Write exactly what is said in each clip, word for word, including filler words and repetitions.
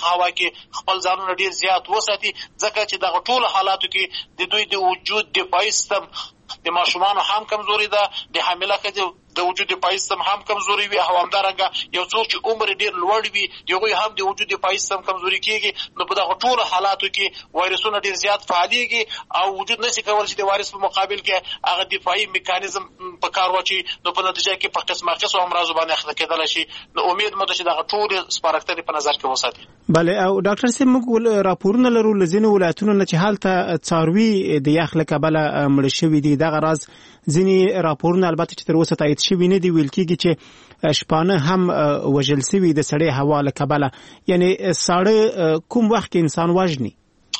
دغه هوا کې خپل ځانونه ډیر زیات وساتي، ځکه چې دغه ټول حالاتو کې د دوی د وجود دفاعي سیستم د ماشومانو هم کمزوري ده، د حامله ښځې د وجود دفاعي سیستم هم کمزوري وي، او همدارنګه یو څوک چې عمر ډیر لوړ وي د هغوی هم د وجود دفاعي سیستم کمزوري کېږي. نو په دغه ټولو حالاتو کې وایرسونه ډیر زیات فعالېږي او وجود نشي کولی چې د وایرس په مقابل کې هغه دفاعي میکانیزم په کار واچوي، نو په نتیجه کې په قسمه قسمه امراضو باندې اخته کېدلی شي. نو امید مو ده چې دغه ټولې سپارښتنې په نظر کې وساتي. بله، او ډاکټر صاحب موږ راپورونه لرو له ځینو ولایتونو نه چې هلته څاروي د یخ له کبله مړه شوي دي. دغه راز ځینې راپورونه البته چې تر اوسه تایید شوي نه دي، ویل کېږي چې شپانه هم وژل شوي د سړې هوا له کبله. یعنې ساړه کوم وخت کې انسان وژني؟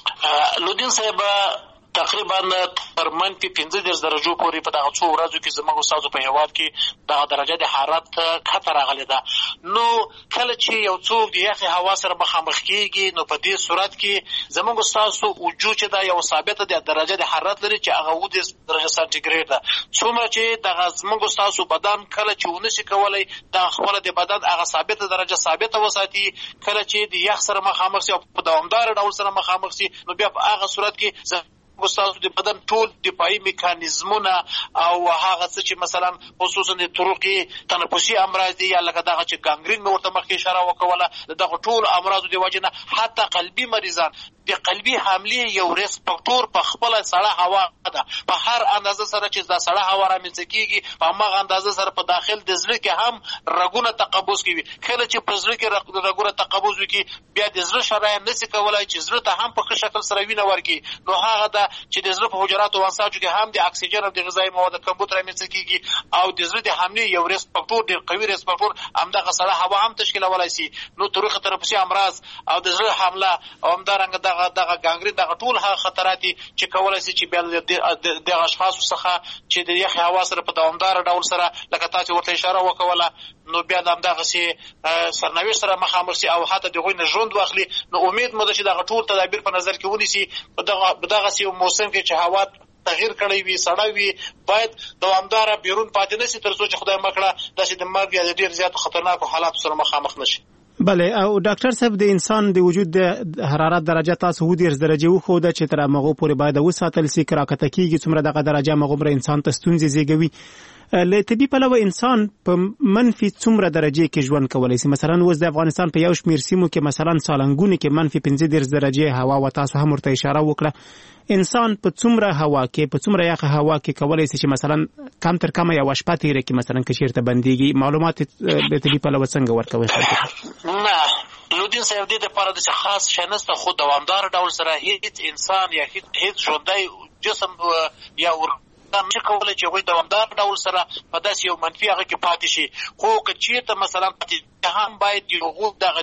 لودین صاحب تقریبا تر منفي پنځه دېرش درجو پورې په دغه څو ورځو کې زموږ استادو په هېواد کې دغه درجه د حرارت کښته راغلې ده. نو کله چې یو څوک د یخې هوا سره مخامخ کېږي، نو په دې صورت کې زموږ استادو وجود چې دا یو ثابته د درجه د حرارت لري چې هغه اووه دېرش درجه سانتیګریډ ده. څومره چې دغه زموږ استادو بدن کله چې ونه شي کولی دغه خپله د بدن هغه ثابته درجه ثابته وساتي، کله چې د یخ سره مخامخ شي او په دوامداره ډول سره مخامخ شي، نو بیا په هغه صورت کې ستاسو د بدن ټول دفاعي میکانیزمونه او هغه څه چې مثلا خصوصا د طرقې تنفسي امراض دي یا لکه دغه چې ګانګرین مې ورته مخکې اشاره وکوله، دغه ټول امراضو د وجې نه حتی قلبي مریضان د قلبي حملې یو ریسک فاکتور په خپله سړه هوا ده. په هر اندازه سره چې دا سړه هوا رامنځته کېږي، په هماغه اندازه سره په داخل د زړه کې هم رګونه تقبض کوي. کله چې په زړه کې رګونه تقبض وکړي، بیا د زړه شرايين نشي کولی چې زړه ته هم په ښه شکل سره وینه ورکړي. نو هغه ده چې د زړه په حجراتو او انساجو کې هم د اکسیجن او د غذایي موادو کمبود رامنځته کېږي، او د زړه د حملې یو ریسک فاکتور ډېر قوي ریسک فاکتور همدغه سړه هوا هم تشکیلولی شي. نو طرق تنفسي امراض او د زړه حمله او همدارنګه دغه دغه ګانګرین دغه ټول هغه خطرات دي چې کولی شي چې بیا دغه اشخاصو څخه چې د یخې هوا سره په دوامداره ډول سره لکه تاسې ورته اشاره وکوله، نو بیا د همدغسې سرنوشت سره مخامخ شي او حتی د هغوی نه ژوند واخلي. نو امید مو ده چې دغه ټول تدابیر په نظر کې ونیسي. په دغسې یو موسم کې چې هوا تغییر کړی وي، سړه وي، باید دوامداره بیرون پاتې نه شي تر څو چې خدای مکړه داسې د مرګ یا د ډېر زیاتو خطرناکو حالاتو سره مخامخ نه شي. بله، او ډاکټر صاحب د انسان د وجود د حرارت درجه تاسو اووه دېرش درجې وښوده چې تر هغو پورې باید وساتل شي. که راکښته کېږي څومره دغه درجه هماغومره انسان ته ستونزې زېږوي. له طبي پلوه انسان په منفي څومره درجې کې ژوند کولی شي؟ مثلا اوس د افغانستان په یو شمېر سیمو کې مثلا سالنګونو کې منفي پنځه دېرش درجې هوا و، تاسو هم ورته اشاره وکړه. انسان په څومره هوا کې په څومره یخه هوا کې کولی شي چې مثلا کم تر کمه یوه شپه تېره کړي، مثلا که چېرته بندېږي؟ معلومات د طبي پلوه څنګه ورکوئ خلکو؟ نه لودین صاحب، دې دپاره داسې خاص شی نشته، خو دوامداره ډول سره هېڅ انسان یا هېڅ ژوندی جسم یا نشي کولی چې هغوی دوامدار ډول سره په داسې یو منفي هغه کې پاتې شي. خو که چېرته مثلا هم باید د هغوی دغه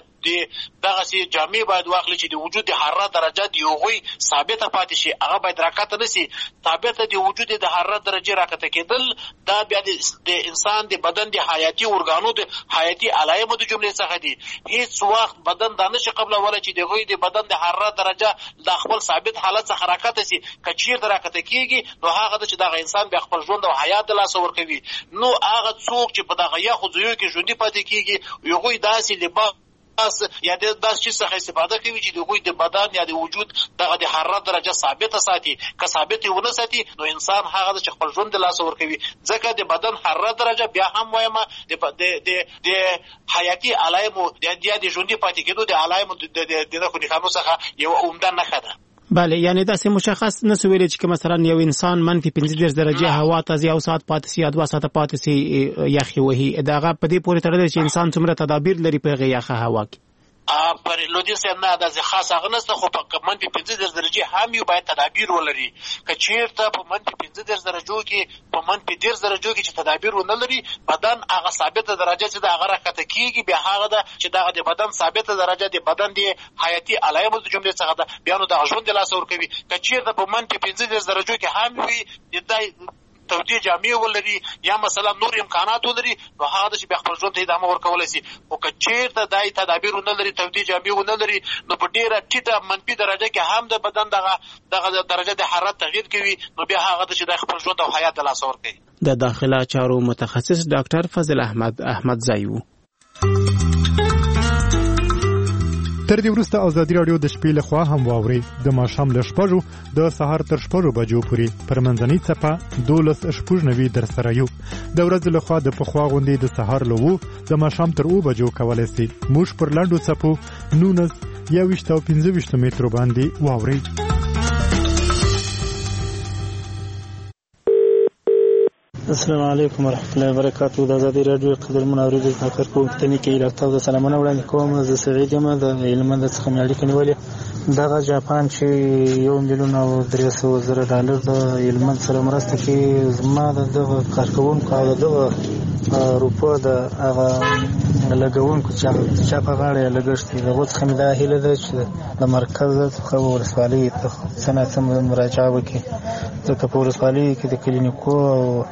دغسې جامې باید واخلي چې د وجود د حرارت درجه د هغوی ثابته پاتې شي، هغه باید راکښته نه شي. ثابته د وجود د حرارت درجې راکښته کېدل دا بیا د انسان د بدن د حیاتي ارګانو د حیاتي علایمو د جملې څخه دي. هېڅ وخت بدن دا نشي قبلولی چې د هغوی د بدن د حرارت درجه د خپل ثابت حالت څخه راکښته شي. که چېرته راکښته کېږي، نو هغه ده چې دغه انسان بیا خپل ژوند او حیات د لاسه ورکوي. نو هغه څوک چې په دغه یخو ځایو کې ژوندي پاتې کېږي، هغوی داسې لباس یا داسې چیز څخه استفاده کوي چې د هغوی د بدن یا د وجود دغه د حرارت درجه ثابته ساتي. که ثابت یې ونه ساتي، نو انسان هغه ده چې خپل ژوند د لاسه ورکوي. ځکه د بدن حرارت درجه بیا هم وایمه د حیاتي علایمو یا د ژوندي پاتې کېدو د علایمو د نښو نښانو څخه یوه عمده نښه ده. بله، یعنی داسې مشخص نسو ویلی چې که مثلا یو انسان منفي پنځه دېرش درجې هوا ته یو ساعت پاتې سي یا دوه ساعته پاتې سي یخې وهي، د هغه په دې پورې تړلی چې انسان څومره تدابیر لري په هغې یخه هوا کې؟ پر لودین صاحب نه داسې خاص هغه نشته، خو په منفي پنځه دېرش درجې هم یو باید تدابیر ولري. که چېرته په منفي پنځه دېرش درجو کې په منفي دېرش درجو کې چې تدابیر ونه لري، بدن هغه ثابته درجه چې د هغه راکښته کېږي، بیا هغه ده چې دغه د بدن ثابته درجه د بدن د حیاتي علایمو د جملې څخه ده، بیا نو دغه ژوند د لاسه ورکوي. که چېرته په منفي پنځه دېرش درجو کې هم وي، د تودې جامې ولري یا مثلا نور امکانات ولري، نو هغه ده چې بیا خپل ژوند ته ادامه ورکولی شي. خو که چېرته دا تدابیر ونه لري، تودې جامې ونه لري، نو په ډېره ټیټه منفي درجه کې هم د بدن دغه دغه درجه د حرارت تغییر کوي، نو بیا هغه ده چې دا خپل ژوند او حیات د لاسه ورکوي. د داخله چارو متخصص ډاکټر فضل احمد احمدزی و. تر دې وروسته ازادي راډیو د شپې لخوا هم واوري د ماښام له شپږو د سهار تر شپږو بجو پورې پر منځنۍ څپه دولس شپږ نوي در سره یو. د ورځې لخوا د پخوا غوندې د سهار له اوو د ماښام تر اوو بجو کولی سي موږ پر لنډو څپو نولس یوویشت او پنځه ویشت مترو باندې واورئ. السلام علیکم ورحمۃ اللہ وبرکاتہ. د ازادي رادیو قدرمن اوریدونکو خبر کوم ته کې راته د سلامونه وړاندې کوم. زه سعید یم د هلمند څخه مې اړیکه نیولې. دغه جاپان چې یو میلیون او درې سوه زره ډالر د هلمند سره مرسته کوي، زما د دغه کارکوونکو او دغه روپو د هغه لګونکو چې چا په غاړه یې لګښت دي، د هغو څخه مې دا هیله ده چې د مرکز څخه ولسوالۍ ته څه نه څه مراجعه وکړي، ځکه په ولسوالۍ کې د کلینیکو او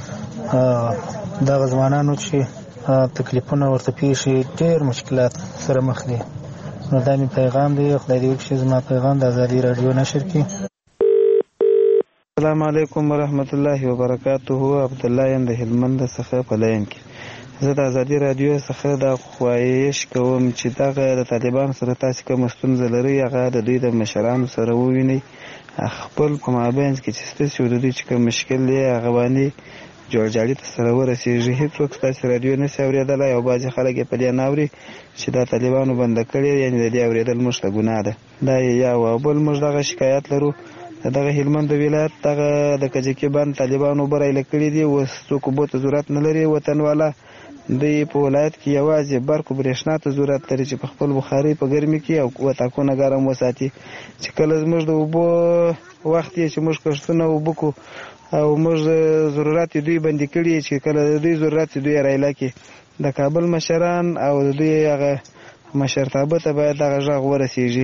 دغه ځوانانو چې تکلیفونه ورته پیښي ډېر مشکلات سره مخ دي. نو دا مې پیغام دی، خدای دې وکړي زما پیغام د ازادي راډیو نشر کړي. السلام علیکم ورحمت الله وبرکاته. عبدالله یم د هلمند څخه په لاین کې. زه د ازادي راډیو څخه دا خواهش کوم چې دغه د طالبانو سره تاسې کومه ستونزه لرئ هغه د دوی د مشرانو سره ووینئ، خپل په مابینځ کې چې ستاسې او د دوی چې کوم مشکل دی هغه باندې جوړجاړي ته سره ورسېږي. هېڅوک ستاسې راډیو نه شي اورېدلی او بعضې خلک یې په دې نه اوري چې دا طالبانو بنده کړې، یعنې د دې اورېدل موږ ته ګناه ده. دا یې یو. او بل موږ دغه شکایت لرو د دغه هلمند ولایت دغه د کجکي بند طالبانو اوبه رایله کړي دي، اوس څوک اوبو ته ضرورت نه لري. وطنواله دوی په ولایت کې یوازې برق او برېښنا ته ضرورت لري چې په خپل بخارۍ په ګرمي کې او وطاقونه ګرم وساتي. چې کله زموږ د اوبو وخت یې چې موږ کښتونه اوبه کړو او موږ ضرورت دوی بندي کړي، چې کله د دوی ضرورت دوی رایله کړي، د کابل مشران او د دوی هغه مشرتابه ته باید دغه غږ ورسېږي.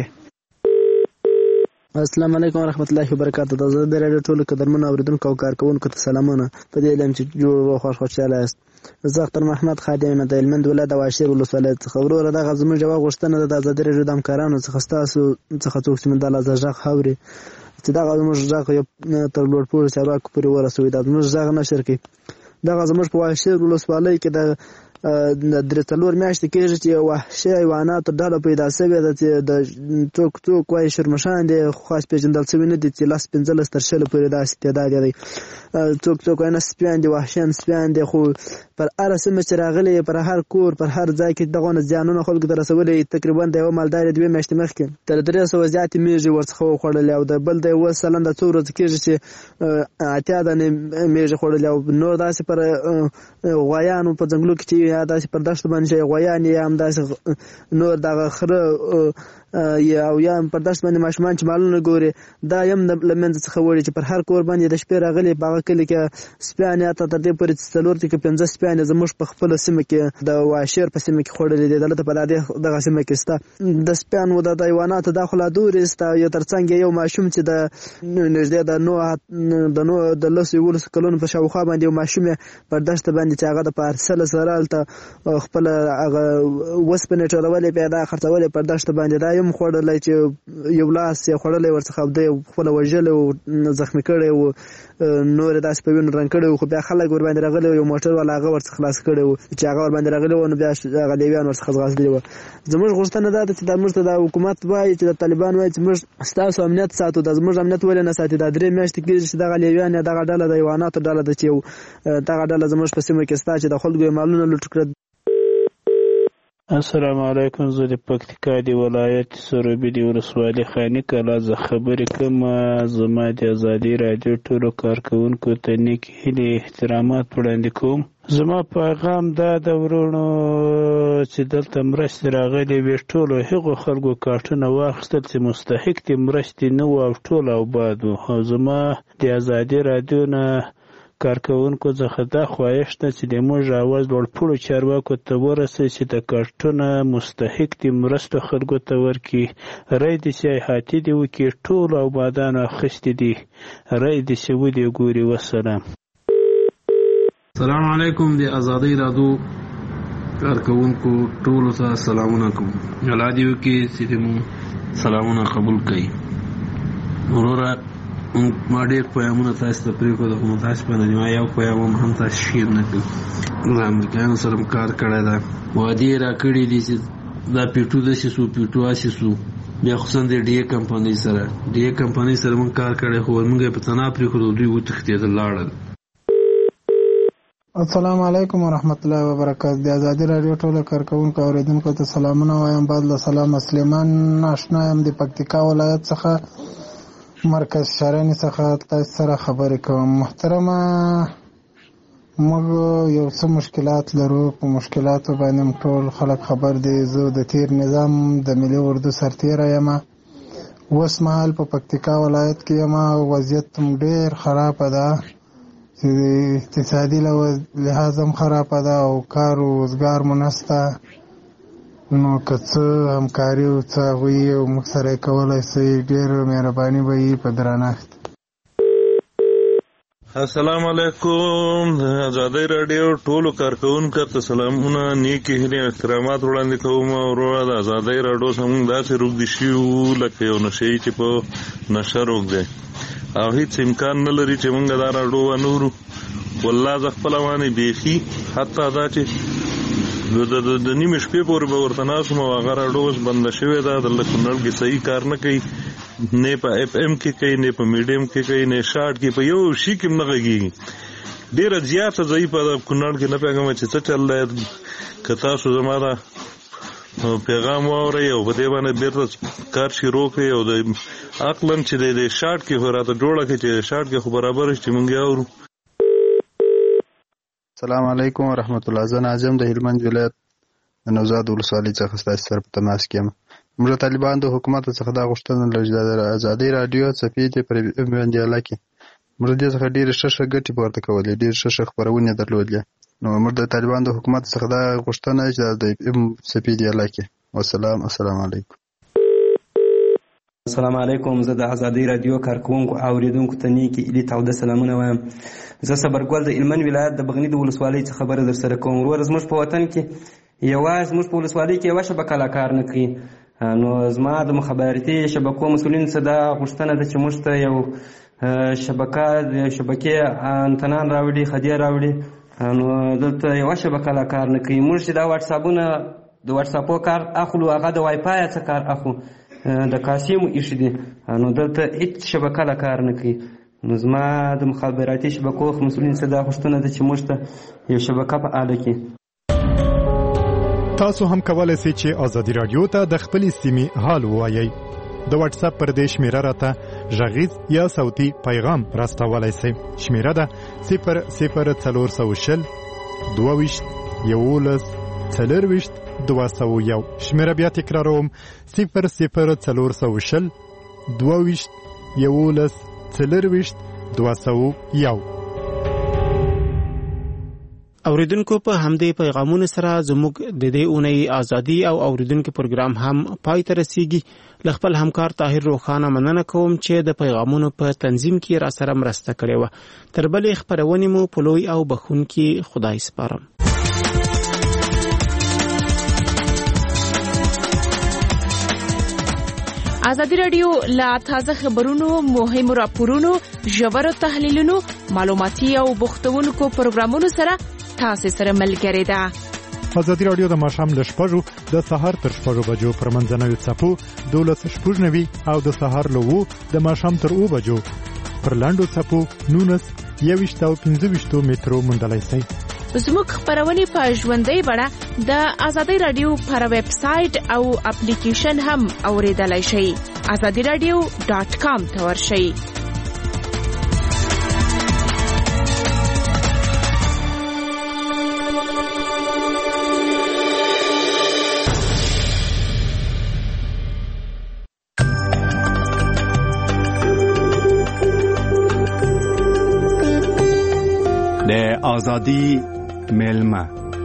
السلام علیکم ورحمت الله وبرکاتہ. د ازادي راډیو ټولو قدرمنو اوریدونکو او کارکوونکو ته سلامونه. په دې علم چې جوړ او خوش خوشاله یاست. زه اختر محمد خادم یم د هلمند ولایت د واشیر ولسوالۍ څخه. وروره دغه زموږ یوه غوښتنه ده د ازادي راډیو د همکارانو څخه ستاسو څخه څوک چې دا لازم غږ اوري چې دغه زموږ غږ یو تر لوړ پوړو چارواکو پورې ورسوي، دا زموږ غږ نشر کړي. دغه زموږ په واشیر ولسوالۍ کې د درې څلور میاشتې کېږي چې وحشي حیواناتو ډله پیدا شوې ده چې د څوک څوک وایي شرمشان دي، خاص پېژندل شوي نه دي، چې لس پنځلس تر شلو پورې داسې تعداد دی. څوک څوک وایي نه سپیان دي، وحشیان سپیان دي، خو پر هره سیمه چې راغلي، پر هر کور، پر هر ځای کې دغه زیانونه خلکو ته رسولي. تقریبا د یوه مالدارې دوې میاشتې مخکې تر درې سوه زیاتې میږې ورڅخه وخوړلې، او د بل د اووه سلنده څو ورځې کېږي چې اتیا دانې میږې خوړلې، او نور داسې پر غوایانو په ځنګلو کې چې یا داسې پر دښتو باندې چې غوایان یا هم داسې نور دغه خره او یا پر دښت باندې ماشومان چې مالونه ګوري، دا یم له منځه څخه وړي چې پر هر کور باندې د شپې راغلي. په هغه کلي کې سپیان یا تر دې پورې چې څلور کې پنځه سپیان زموږ په خپله سیمه کې د واشیر په سیمه کې خوړلي دي. دلته په دغه سیمه کې سته د سپیانو د حیواناتو دا خو لا دورې سته. یو تر څنګ یو ماشوم چې د نږدې د نو د نو د لسو یولسو کلونو په شاوخوا باندې یو ماشوم پر دښته باندې چې هغه د پارسله سره هلته خپله هغه وسپنې ټولولې پیدا خرڅولې پر دښته باندې، دا یم خوړلی چې یو لاس یې خوړلی ورڅخه دی خپله وژلی و، زخمي کړی و، نور یې داسې په وینو رنګ کړی و. خو بیا خلک ورباندې راغلی و، یو موټر والا هغه ورڅخه خلاص کړی و چې هغه ورباندې راغلی و، نو بیا هغه لیویان ورڅخه ځغاسلي وه. زموږ غوښتنه دا ده چې دا موږ ته دا حکومت وایي چې د طالبان وایي چې موږ ستاسو امنیت ساتو. دا زموږ امنیت ولې نه ساتي؟ دا درې میاشتې کېږي چې دغه لیویان یا دغه ډله د حیواناتو ډله ده چې یو دغه ډله زموږ په سیمه کې سته چې د خلکو یې مالونه لوټ کړه. السلام علیکم. زه د پکتیکا د ولایت سروبي د ولسوالۍ خاني کلا څخه خبرې کوم. زما د ازادي راډیو ټولو کارکوونکو ته نیک هیلې احترامات وړاندې کوم. زما پیغام دا د ورونو چې دلته مرستې راغلې وې ټولو هغو خلکو کارټونه واخیستل چې مستحق د مرستې نه وو او ټول آباد وو. او زما د ازادي راډیو نه کارکوونکو څخه دا خواهش ده چې د موږ اواز لوړپوړو چارواکو ته ورسوي چې د کارټونه مستحق د مرستو خلکو ته ورکړي. رای دې چې احاطې دې وکړي، ټولو آبادانو اخیستې دي، رای دې چې ودې ګوري. وسلام. السلام علیکم. د ازادۍ راډیو کارکوونکو ټولو ته سلامونه کوم. الله دې وکړي چې مو سلامونه قبول کړي. وروره ما ډېر پیغامونه تاسو ته پرېښودل، خو تاسو په نه ما یو پیغام هم تاسو شیر نه کړ. د امریکایانو سره کار کړی ده، وعدې یې راکړي دي چې دا پیټو د شیسو پیټو اسیسو بیا خصوصا د ډي کمپنۍ سره ډي کمپنۍ سره مونږ کار کړی خو موږ په تنا پرې خو دوی وتښتېدل لاړل. السلام علیکم ورحمت الله وبرکاته. د ازادي رادیو ټولو کارکونکو اوریدونکو ته سلامونه وایم. بعد له سلام سلیمان آشنا یم د پکتیکا ولایت څخه مرکز شرنی څخه تاسو سره خبرې کوم. محترمه موږ یو څه مشکلات لرو، په مشکلاتو باندې ټول خلک خبر دي. زه د تیر نظام د ملي اردو سرتیره یم، اوس مهال په پکتیکا ولایت کې یم. وضعیت ډېر خرابه ده، اقتصادي لحاظ هم خرابه ده او کار و روزګار مو نشته. نو که څه همکاري او څه هغوی او موږ سره یې کولی شئ، ډېره مهرباني به وي په درنښت. السلام علیکم. د ازادۍ راډیو ټولو کارکوونکو ته سلامونه، نیکې هیلې او احترامات وړاندې کوم. وروره د ازادۍ راډیو زموږ داسې روږدي شوي وو لکه یو نشه یي چې په نشه روږ دی او هیڅ امکان نه لري چې موږ دا راډیو ونورو. والله زه خپله باندې بیخي حتی دا چې د نیمې شپې پورې به ورته ناست وم او هغه راډیو اوس بنده شوې ده. دلته کونړ کې صحیح کار نه کوي، نه په اف ام کې کوي، نه په میډیم کې کوي، نه شارټ کې، په یو شي کې هم نه غږېږي. ډېره زیاته ضعیفه ده کونړ کې. نه پوهېږم چې څه چل دی. که تاسو زما دا پیغام واورئ او په دې باندې بېرته کار شروع کړئ او د عقلاً چې دی د شارټ کې خو راته جوړه کړئ چې شارټ کې خو برابر شي چې موږ یې اورو. السلام علیکم ورحمت الله. زه ناظم د هلمند ولایت د نوزاد ولسوالۍ څخه ستاسو سره په تماس کې یم. موږ طالبان د حکومت څخه دا غوښتنه لرو چې د ازادۍ راډیو څپې دې پر باندې کړي. موږ دې څخه ډېرې ښه ښه ګټې پورته کولې، ډېرې ښه ښه خپرونې درلودلې. نو موږ د طالبان د حکومت څخه دا غوښتنه چې د څپې دې کړي. والسلام. السلام علیکم. السلام علیکم. زه د ازادۍ راډیو کارکوونکو او اوریدونکو ته نیکې هیلې تاوده سلامونه وایم. زه صبرګل د هلمند ولایت د بغني د ولسوالۍ څخه خبره در سره کوم. وروره زموږ په وطن کې یوازې زموږ په ولسوالۍ کې یوه شبکه لا کار نه کوي. نو زما د مخابراتي شبکو مسؤلینو څخه دا غوښتنه ده چې موږ ته یو شبکه د شبکې انتنان راوړي، خدیه راوړي. نو دلته یوه شبکه لا کار نه کوي. موږ چې دا واټساپونه د واټساپو کار اخلو، هغه د وای فای څخه کار اخلو، د کاسې مو ایښي دي. نو دلته هېڅ شبکه لا کار نه کوي. نو زما د مخابراتي شبکو مسؤلینو څخه دا غوښتنه ده چې موږ ته یو شبکه فعاله کړي. تاسو هم کولای شئ چې ازادي رادیو ته د خپلې سیمې حال ووایئ. د واتس اپ پر دې شمیره راته غږیز یا صوتي پیغام راستولی شئ. شمیره ده صفر صفر څلور سوه شل دوه ویشت یولس څلرویشت دوه سوه یو. شمیره بیا تکراروم، صفر صفر څلور سوه شل دوه ویشت یولس څلرویشت دوه سوه یو. اوریدونکو په همدې پیغامونو سره زموږ د دې اونۍ ازادي او اوریدونکو پروګرام هم پای ته رسیږي. له خپل همکار طاهر روخانه مننه کوم چې د پیغامونو په تنظیم کې را سره مرسته کړې وه. تر بلې خپرونې مو په لوی او بخښونکي خدای سپارم. ازادي راډیو لا تازه خبرونو، مهمو راپورونو، ژورو تحلیلونو، معلوماتي او بوختونکو پروګرامونو سره تاسو سره ملګری ده. ازادي راډیو د ماښام له شپږو د سهار تر شپږو بجو پر منځنوي څپو دولس شپږ نوي او د سهار له اوو د ماښام تر اوو بجو پر لاندو څپو نولس یوویشت او پنځه ویشتو مترو موندلی شئ. زموږ خپرونې په ژوندۍ بڼه د ازادي راډیو پر ویب سایټ او اپلیکیشن هم اوریدلای شئ. ازادي راډیو ډاټ کام ته ورشئ. د ازادي میلمه.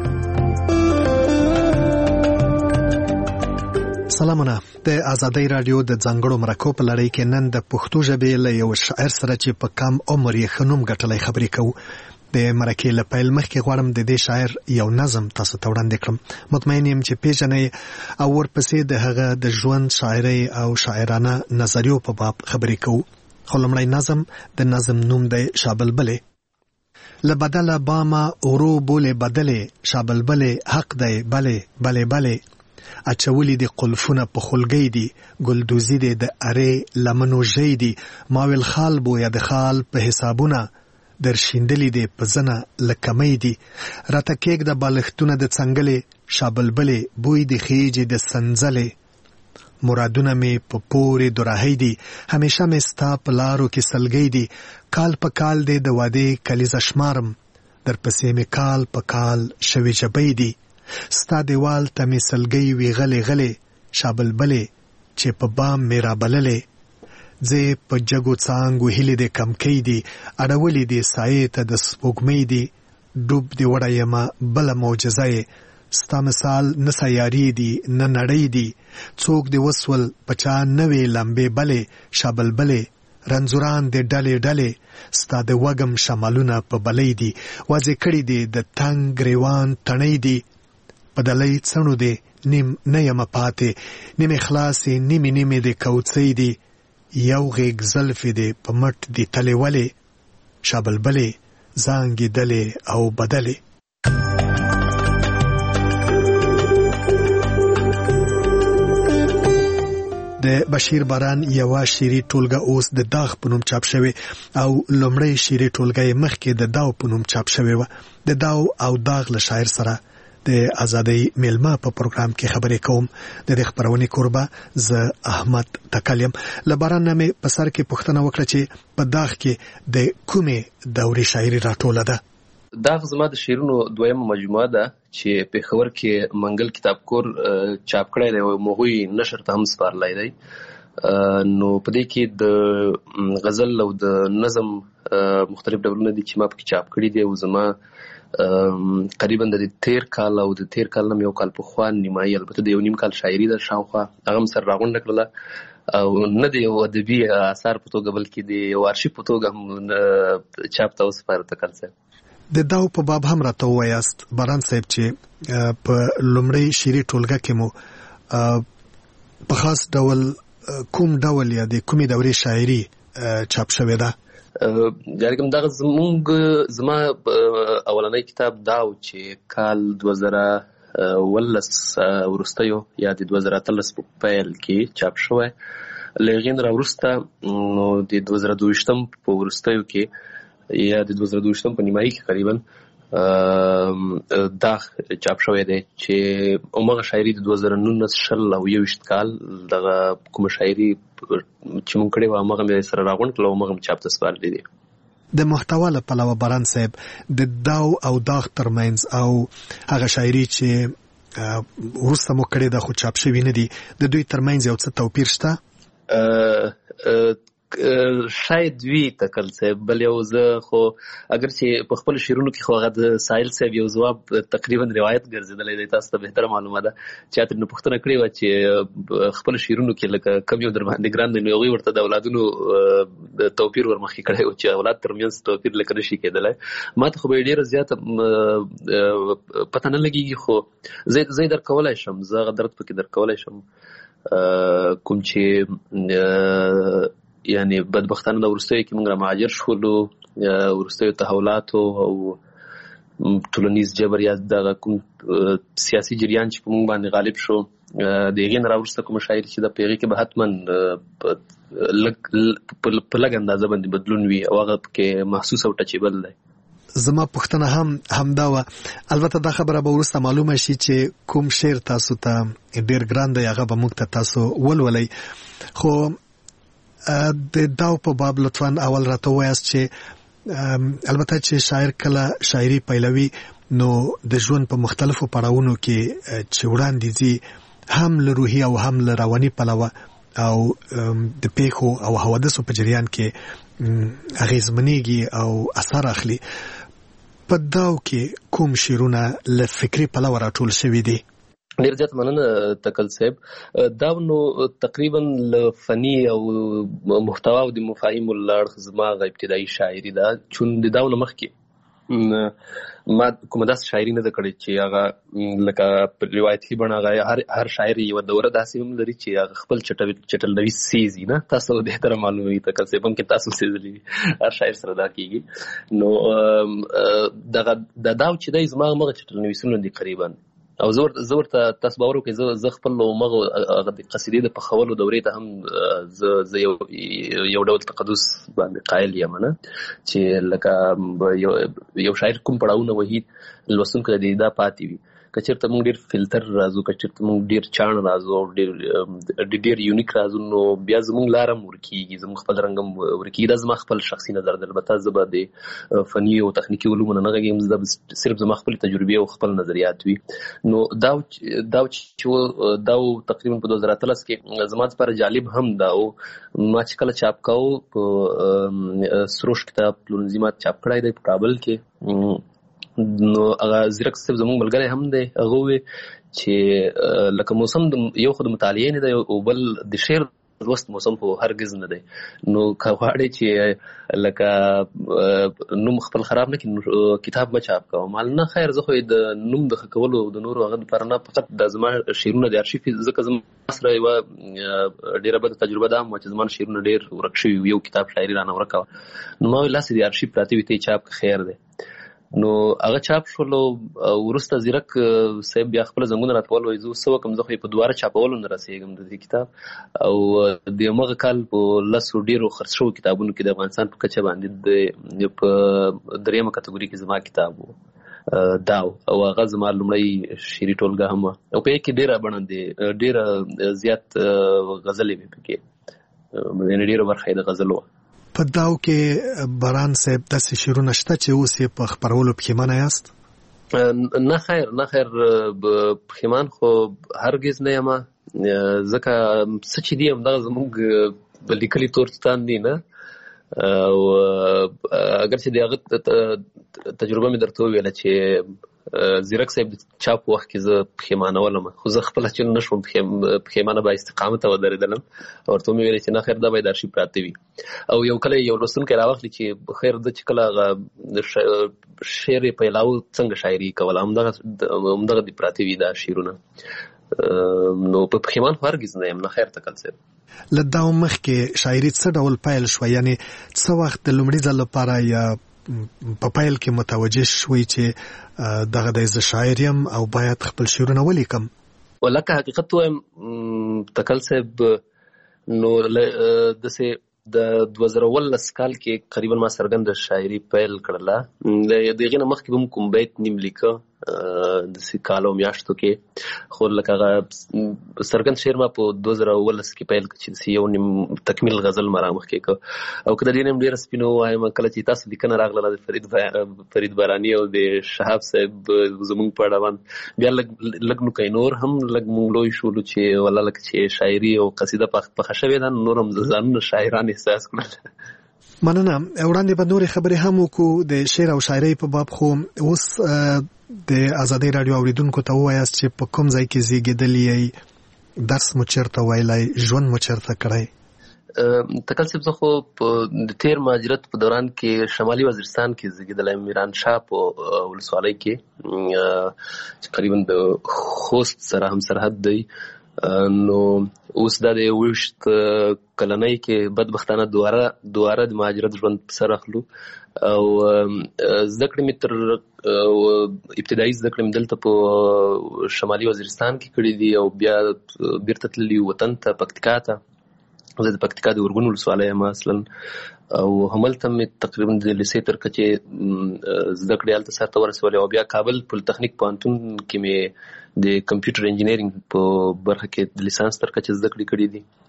سلامونه. د ازادۍ راډیو د ځانګړو مرکو په لړۍ کې نن د پښتو ژبې له یو شاعر سره چې په کم عمر یې ښه نوم ګټلی خبرې کوو. د مرکې له پیل مخکې غواړم د دې شاعر یو نظم تاسو ته وړاندې کړم. مطمئن یم چې پیژنئ او ورپسې د هغه د ژوند، شاعرۍ او شاعرانه نظریو په باب خبرې کوو. خو لومړی نظم، د نظم نوم دی شابلبلې. لبدل باما اورو بوله بدله شابلبله حق دی بله بله بله اچولې د قلفونه په خلګۍ دي، ګلدوزي دي د ارې لمنو ژی دي، ماویل خال بو یا د خال په حسابونه، در شیندلې دي په زنه لکمۍ دي، راته کېږ د بالښتونه د څنګلې، شابلبلې بوی د خیجې د سنځلې، مرادونه مې په پورې دوراهی دي، همیشه مې ستا په لارو کې سلګۍ دي، کال په کال دی د واده کلیزه شمارم، در پسې مې کال په کال شوي جبۍ دي، ستا دیوال ته مې سلګۍ وي غلې غلې، شابلبلې چې په بام مې رابللې، زه په جګو څانګو هیلې د کمکۍ دي، اړولې دي سایې ته د سپوږمۍ دي، ډوب دې وړی یمه بله معجزه یې، ستا مثال نه سیارې دي نه نړۍ دي، څوک دې وسول په چا نوې لمبې بلې، شابلبلې رنځوران دې ډلې ډلې، ستا د وږم شمالونه په بلۍ دي، واځې کړي دي د تنګ ګریوان تڼۍ دي، په دلۍ څڼو دې نیم نه یمه پاتې، نیمې خلاصې نیمې نیمې دې کوڅۍ دي، یو غیږ زلفې دې په مټ دي تلې ولې، شابلبلې زانګې دلې او بدلې. د بشیر باران یوه شعري ټولګه اوس د داغ په نوم چاپ شوې او لومړی شعري ټولګه یې مخکې د داو په نوم چاپ شوې وه. د داو او داغ له شاعر سره د ازادۍ میلمه په پروګرام کې خبرې کوم. د دې خبرونې کوربه زه احمد تکل یم. له باران نه مې په سر کې پوښتنه وکړه چې په داغ کې د کومې دورې شاعري راټوله ده. داغ زما د شعرونو دویمه مجموعه ده چې پېښور کې منګل کتابکور چاپ کړی دی او هغوی نشر ته هم سپارلی دی. نو په دې کې د غزل او د نظم مختلف ډولونه دي چې ما پکې چاپ کړي دي او زما قریبا د تیر کال او د تیر کال نه یو کال پخوا نیمایي البته د یو نیم کال شاعري ده شاوخوا هغه هم سره راغونډه کړله او نه د یو ادبي اثار په توګه بلکې د یو آرشیف په توګه هم چاپ ته وسپاره تکل صاحب. د داو په باب هم راته ووایاست باران صاحب چې په لومړی شعري ټولګه کې مو په خاص ډول کوم ډول یا د کومې دورې شاعري چاپ شوې ده؟ جارګم دغه زمونږ زما اولنی کتاب داو چې کال دوه زره ولس وروستیو یا د دوه زره اتلس په پیل کې چاپ شوی. له هغې نه راوروسته نو د دوه زره دوه ویشتم په وروستیو کې یا د دوه زره دوه ویشتم په نیمایي کې قریبا دا چاپ شوی دی چې همغه شاعري د دوه زره نولس شل او یو ویشت کال دغه کومه شاعري چې مونږ کړې وه همغه مې سره راغونډ کړله او همغه مې چاپ ته سپارلی دی. د محتوا له پلوه باران صاحب د داو او داغ ترمنځ او هغه شاعري چې وروسته مو کړې ده خو چاپ شوي نه دي د دوی ترمنځ یو څه توپیر شته؟ شاید وي تکل صاحب بل یو زه خو اگر چې په خپل شعرونو کې خو هغه د ساحل صاحب یو ځواب تقریبا روایت ګرځېدلی دی. تاسو ته بهتره معلومه ده چې چا ترېنه پوښتنه کړې وه چې خپل شعرونو کې لکه کم یو در باندې ګران دی نو هغوی ورته د اولادونو توپیر ورمخکې کړی و چې اولاد ترمنځ توپیر لکه نه شي کېدلی. ما ته خو به یې ډېره زیاته پته نه لګېږي خو زه یې در کولی شم زه هغه درد پکې در کولی شم کوم چې یعنی بدبختانه د وروستیو کې موږ را مهاجر شولو وروستیو تحولاتو او ټولنیز جبر یا دغه کوم سیاسي جریان چې په موږ باندې غالب شو د هغې نه راوروسته کومه شاعري چې ده په هغې کې به حتما په لږ اندازه باندې بدلون وي او هغه پکې محسوس او ټچیبل دی. زما پوښتنه هم همدا وه. البته دا خبره به وروسته معلومه شي چې کوم شعر تاسو ته ډېر ګران دی هغه به موږ ته تاسو ولولئ. خو د داو په باب لطفا اول راته وایاست چې البته چې شاعر کله شاعري پیلوي نو د ژوند په مختلفو پړاوونو کې چې وړاندې ځي هم له روحي او هم له رواني پلوه او د پیښو او حوادثو په جریان کې اغیزمنېږي او اثر اخلي. په داو کې کوم شعرونه له فکري پلوه راټول شوي دي؟ ډېر زیات مننه تکل صاحب. دا نو تقریبا له فني او محتوا او د مفاهیمو له اړخ زما هغه ابتدایي شاعري ده چون د دا نه مخکې ما کومه داسې شاعري نه ده کړې چې هغه لکه روایتي بڼه هغه هر هر شاعر یوه دوره داسې هم لري چې هغه خپل چټلوي سیزي نه تاسو بهتره معلوموي تکل صاحب هم کې تاسو سیزلي هر شاعر سره دا کېږي. نو دغه د داو چې دی زما همغه چټلنویسونه دي قریبا او زور زور ته تاسو باور وکړئ زه زه خپل مغه قصیدې د پخولو دورې ته هم زه زه یو یو ډول تقدس باندې قائل یم نه چې لکه یو یو شاعر کوم پړاوونه وهي لوستونکو ته دا پاتې وي که چېرته موږ ډېر فلتر راځو که چېرته موږ ډېر چاڼ راځو او ډېر ډېر یونیک راځو نو بیا زموږ لاره هم ورکېږي زموږ خپل رنګ هم ورکېږي دا زما خپل شخصي نظر دی البته زه به د فني او تخنیکي علومو نه نه غږېږم زه به صرف زما خپلې تجربې او خپل نظریات وي نو دا دا چې دا تقریبا په دوه زره اتلس کې زما لپاره جالب هم دا و ما چې کله چاپ کاوه په سروش کتاب پلورنځي ما چاپ کړی دی په کابل کې نو هغه زیرک صاحب زموږ ملګری هم دی هغه وی چې لکه موسم یو خو د مطالعې نه دی او بل د شعر لوست موسم خو هرگز نه دی نو که غواړې چې لکه نوم خپل خراب نه کړي کتاب به چاپ کوم مال نه خیر زه خو د نوم د ښه کولو د نورو هغه لپاره نه فقط د زما شعرونه د ارشیف ځکه زما سره یوه ډېره بده تجربه ده چې زما شعرونه ډېر ورک شوي یو کتاب شاعري رانه ورکه وه نو ما ویل لاسې د ارشیف پراته وي ته یې چاپ که خیر دی نو هغه چاپ شولو وروسته زیرک صاحب بیا خپل زنګونه راته ول وایي زه اوس څه وکړم زه خو یې په دواره چاپولو نه رسېږم د دې کتاب او د همغه کال په لسو ډېرو خرڅ شوو کتابونو کې د افغانستان په کچه باندې په دریمه کټګوري کې زما کتاب و دا او هغه زما لومړی شعري ټولګه هم وه او په یې کې ډېره بڼه دی ډېره زیات غزلې مې پکې یعنې ډېره برخه یې د غزلو وه په داو کې باران صاحب داسې شعرونه شته چې اوس یې په خپرولو پښیمانه یاست؟ نه خیر نه خیر پښیمان خو هرگز نه یم ځکه څه چې دي همدغه زموږ لیکلي تورستان دي نه او اگر چې د هغه تجربه مې درته وویله چې زیرک صاحب د چاپ وخت کې زه پښیمانولم خو زه خپله چې نه شوم پښیمانه با استقامته ودرېدلم او ورته مې ویلې چې نه خیر دا باید ارشیف پراته وي او یو کله یو لوستونکی راواخلي چې خیر ده چې کله هغه شعر یې پیلاو څنګه شاعري کوله همدغه همدغه دې پراته وي دا شعرونه نو په پښیمان خو هرګز نه یم نه خیر تکل صاحب له دا مخکې شاعري څه ډول پیل شوه یعنې څه وخت د لومړي ځل لپاره یا په پیل کې متوجه شوي چې دغه دی زه شاعر یم او باید خپل شعرونه ولیکم؟ لکه حقیقت ووایم تکل صاحب نو داسې د دوه زره اوولس کال کې قریبا ما څرګنده شاعري پیل کړله د هغې نه مخکې به م کوم بیت نیم لیکه داسې کالو میاشتو کې خو لکه هغه څرګند شعر ما په دوه زره اوولس کې پیل کړ چې یو نیم تکمیل غزل ما رامخکې کړ او که د دې نه هم ډېره سپینه ووایم کله چې تاسو لیکنه راغله د فرید فرید باراني او د شهاب صاحب زموږ په اړه باندې بیا لږ لږ نو کوي نور هم لږ مونږ لوی شولو چې والله لکه چې شاعري او قصیده پخه شوې ده نور هم ځانونه شاعران احساس کړل مننه وړاندې به نورې خبرې هم وکړو د شعر او شاعرۍ په باب خو اوس د ازادۍ راډیو اوریدونکو ته ووایاست چې په کوم ځای کې زیږېدلي یې درس مو چېرته ویلی ژوند مو چېرته کړی؟ تکل صاحب زه خو د تېر مهاجرت په دوران کې شمالي وزیرستان کې زیږېدلی یم میرانشاه په ولسوالۍ کې چې قریبا د خوست سره هم سرحد دی نو اوس دا د اوویشت کلنۍ کې بدبختانه دواره دواره د مهاجرت ژوند په سر اخلو او زده کړې مې تر ابتدایي زده کړې مې دلته په شمالي وزیرستان کې کړې دي او بیا بیرته تللي وطن ته پکتیکا ته زه د پکتیکا د ارګون ولسوالۍ یم اصلا او هملته مې تقریبا د لیسې تر کچې زده کړې هلته سرته ورسولې او بیا کابل پولیتخنیک پوهنتون کې مې د کمپیوټر انجینرینګ په برخه کې د لیسانس تر کچې زده کړې کړې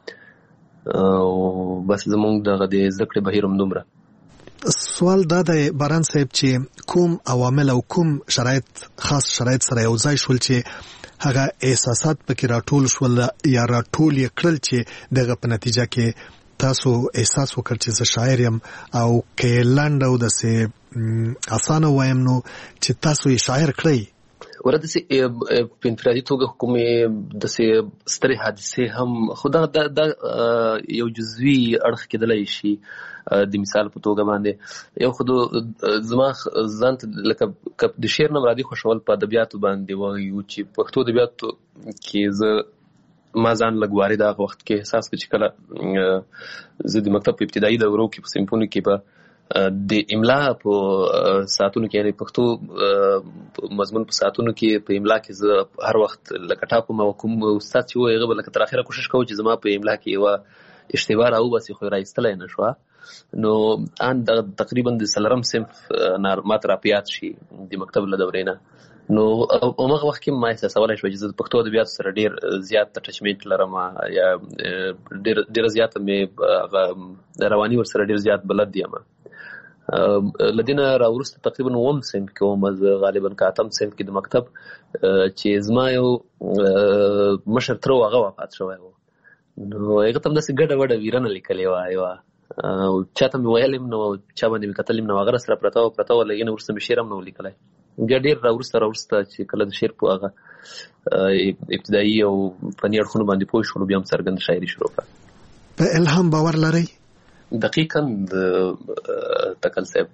دي او بس زموږ دغه د زده کړې بهیر همدومره سوال دا دی باران صاحب چې کوم عوامل او کوم شرایط خاص شرایط سره یو ځای شول چې هغه احساسات پکې راټول شول یا راټول یې کړل چې دغه په نتیجه کې تاسو احساس وکړ چې زه شاعر یم او که لنډ او داسې اسانه وایم نو چې تاسو یې شاعر کړئ ورته داسې په انفرادي توګه کومې داسې سترې حادثې هم خو دا دا یو جزوي اړخ کېدلی شي د مثال په توګه باندې یو خو زما ځان ته لکه د شعر نه مرادي خوښول په ادبیاتو باندې وایو چې پښتو ادبیاتو کې زه ما ځان لږ وارد هغه وخت کې احساس کړ چې کله زه د مکتب په ابتدایي دورو کې په صنفونو کې به د املا په ساعتونو کې یعنی پښتو مضمون په ساعتونو کې په املا کې زه هر وخت لکه ټاپم او کوم استاد چې وایي هغه به لکه تر اخره کوشش کوم چې زما په املا کې یوه اشتباه راوباسي خو رایستلی نه شوه. نو ان د تقریبا د څلورم صنف ما ته راپیاد شي د مکتب له دورې نه. نو هغه وخت کې ما احساسولی شوه چې زه د پښتو ادبیاتو سره ډېر زیات اټچمنټ لرم یا ډېر ډېره زیاته مې هغه رواني ورسره ډېر زیات بلد یم. له دې نه راوروسته تقریبا اووم صنف کې وم، زه غالبا که اتم صنف کې د مکتب چې زما یو مشر تره و هغه وفات شوی و. نو هغه ته هم داسې ګډه وډه ویرنه لیکلې وه یوه او چا ته مې ویل یم نو چا باندې مې کتل یم نو هغه راسره پرته وه پرته وه له هغې نه وروسته مې شعر هم نه و لیکلی. بیا ډېر راوروسته راوروسته چې کله د شعر په هغه ابتدایي او فني اړخونو باندې پوه شولو بیا هم څرګنده شاعري شروع کړه. په الهام باور لرئ؟ دقیقا تکل صاحب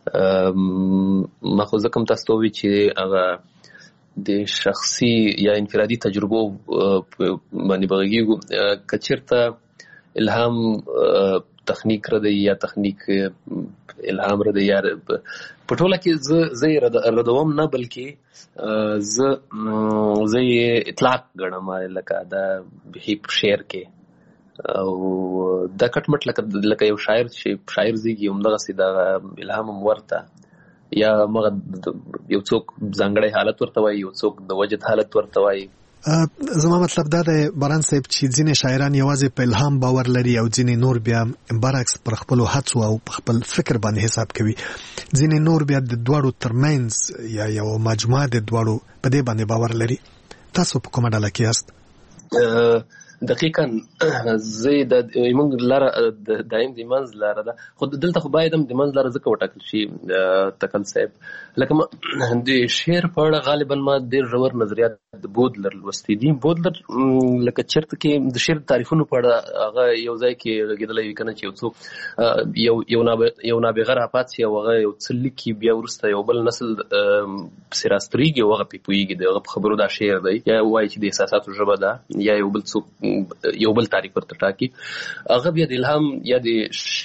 ما خو ځکه هم تاسو ته ووایي چې هغه د شخصي یا انفرادي تجربو باندې به غږېږو. که چېرته الهام تخنیک رده یا تخنیک الهام رده یا په ټوله کې زه زه یې ردوم نه بلکې زه زه یې اطلاق ګڼم لکه دا هیپ شعر کې او دا کټ مټ لکه لکه یو شاعر چې شاعر زیږي همدغسې د الهام هم ورته یا مغه یو څوک ځانګړی حالت ورته وایي یو څوک د وجد حالت ورته وایي. زما مطلب دا دی باران صاحب چې ځینې شاعران یوازې په الهام باور لري او ځینې نور بیا برعکس پر خپلو هڅو او په خپل فکر باندې حساب کوي. ځینې نور بیا د دواړو ترمنځ یا یو مجموعه د دواړو په دې باندې باور لري. تاسو په کومه ډله کې یاست؟ دقیقا زه د موږ لاره دایم د منځ لاره ده خو دلته خو باید هم د منځ لاره ځکه وټاکل شي تکل صاحب لکه ما د شعر په اړه غالبا ما ډېر ژور نظریات د بودلر لوستي دي. بودلر لکه چېرته کې د شعر تعریفونو په اړه هغه یو ځای کې غږېدلی وي که نه چې یو څوک یو یو نابغه راپاڅي او هغه یو څه لیکي بیا وروسته یو بل نسل پسې راستریږي او هغه پرې پوهېږي د هغه په خبرو دا شعر دی یا وایي چې د احساساتو ژبه ده یا یو بل څوک یو بل تعریف ورته ټاکي. هغه بیا د الهام یا د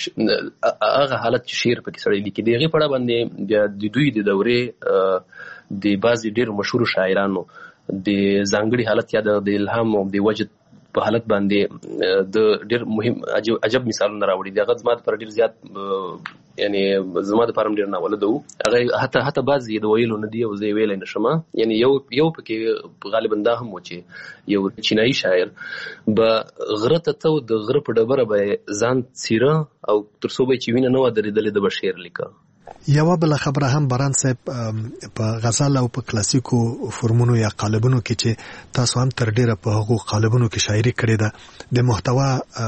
هغه حالت چې شعر پکې سړی لیکي د هغې په اړه باندې بیا د دوی د دورې د بعضې ډېرو مشهورو شاعرانو د ځانګړي حالت یا د الهام او د وجد په حالت باندې د ډېر مهم عجب مثالونه راوړي دي. هغه زما دپاره ډېر زیات یعنی زما دپاره هم ډېر ناولده وو. هغه حتی حتی بعض یې د ویلو نه دي او زه یې ویلی نه شم. یعنی یو یو پکې غالبا دا هم و چې یو چینایي شاعر به غره ته ته د غره په ډبره به یې ځان څیره او تر څو به یې چې وینه نه وه درېدلې د به شعر لیکه. یوه بله خبره هم باران صاحب په غزل او په کلاسیکو فورمونو یا قالبونو کې چې تاسو هم تر ډیره په هغو قالبونو کې شاعري کړې ده د محتوا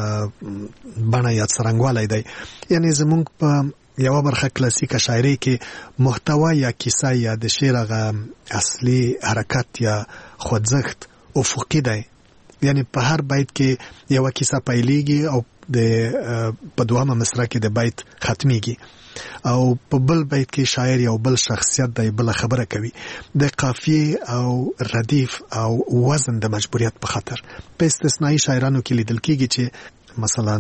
بڼه یا څرنګوالی دی. یعنی زمونږ په یوه برخه کلاسیکه شاعري کې محتوا یا کیسه یا د شعر هغه اصلي حرکت یا خوځښت افقي دی. یعنی په هر بیت کې یوه کیسه پیلېږي او د په دوامه مصرع کې د بیت ختمیږي او په بل بیت کې شاعر یو بل شخصیت دی بل خبره کوي. د قافیه او ردیف او وزن د مجبوریت په خاطر په استثنایی شاعرانو کې لیدل کېږي چې مثلا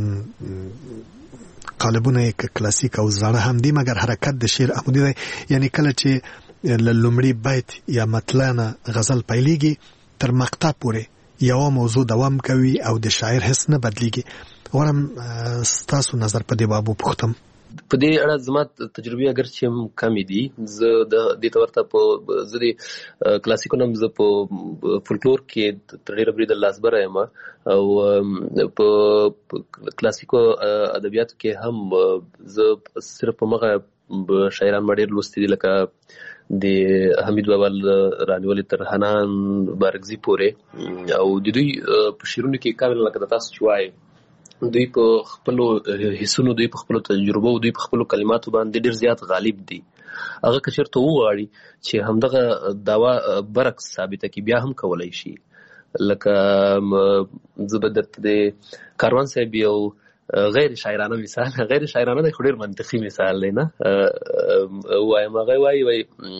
قالبونه کې کلاسیک او زړه هم دي مګر حرکت د شعر عمودي دی. یعنی کله چې لومړی بیت یا مطلع غزل پیلېږي تر مقطع پورې یو موضوع دوام کوي او د شاعر حس نه بدلیږي. ورم ستاسو نظر په دې باب وپوښتم. په دې اړه زما تجربې اگر چې هم کمې دي زه د دې ته ورته په زه د کلاسیکو نه زه په فولکلور کې تر ډېره بریده لاسبره یم او په کلاسیکو ادبیاتو کې هم زه صرف په مغه شاعران ما ډېر لوستي دي لکه د حمید بابا رانیولې تر حنان بارکزي پورې او د دوی په شعرونو کې کامل لکه د تاسو چې وایي دوی په خپلو حسونو دوی په خپلو تجربو دوی په خپلو کلماتو باندې ډېر زیات غالب دي. هغه که چېرته وغواړي چې همدغه دعوا برعکس ثابته کړي بیا هم کولی شي. لکه زه به درته د کاروان صاحب یو غیر شاعرانه مثال غیر شاعرانه د خډیر منطقي مثال دی نه وایم هغه وای وای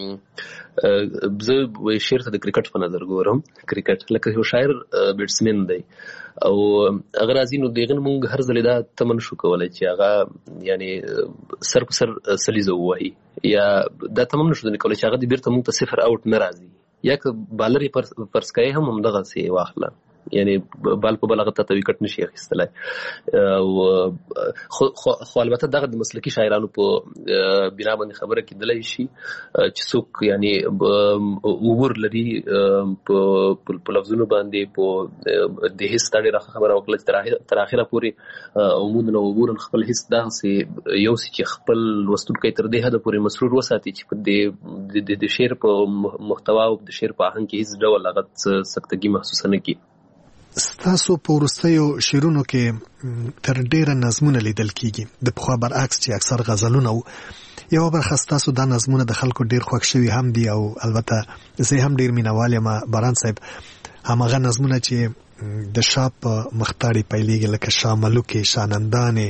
زه وای شعر ته د کرکټ په نظر ګورم کرکټ لکه یو شاعر بیټسمن دی او اگر ازي نو دغه مونږ هر ځل دا تمن شو کولای چې هغه یعنی سر په سر سلیزو وای یا دا تمام نشو د کولای چې هغه د بیرته مونږ ته صفر اوټ ناراضي یا ک بالر پر پرسکای هم هم دغه سی واخله یعنی بال په بلغه ته وکټ نشي اخیستلای او خو البته دغه د مسلکی شاعرانو په بنا باندې خبره کېدلای شي چې څوک یعنی اوور لري په لفظونو باندې په د هیڅ تړي راخه خبره وکړه تر اخره پورې عموما اوور خپل هیڅ دغه سي یو چې خپل وستونکو تر دې حد پورې مسرور وساتي چې په د د شعر په محتوا او د شعر په آهنګ کې هیڅ ډول هغه سختګي محسوس نه کی. ستاسو په وروستیو شعرونو کې تر ډیره نظمونه لیدل کیږي د پخوا برعکس چې اکثر غزلونه او یو برخه ستاسو د نظمونه د خلکو ډیر خوښ شوي هم دي او البته زه هم ډیر مینوال یم باران صاحب همغه نظمونه چې د شاپ مختاري پیلېږي لکه شاملوکې شانندانې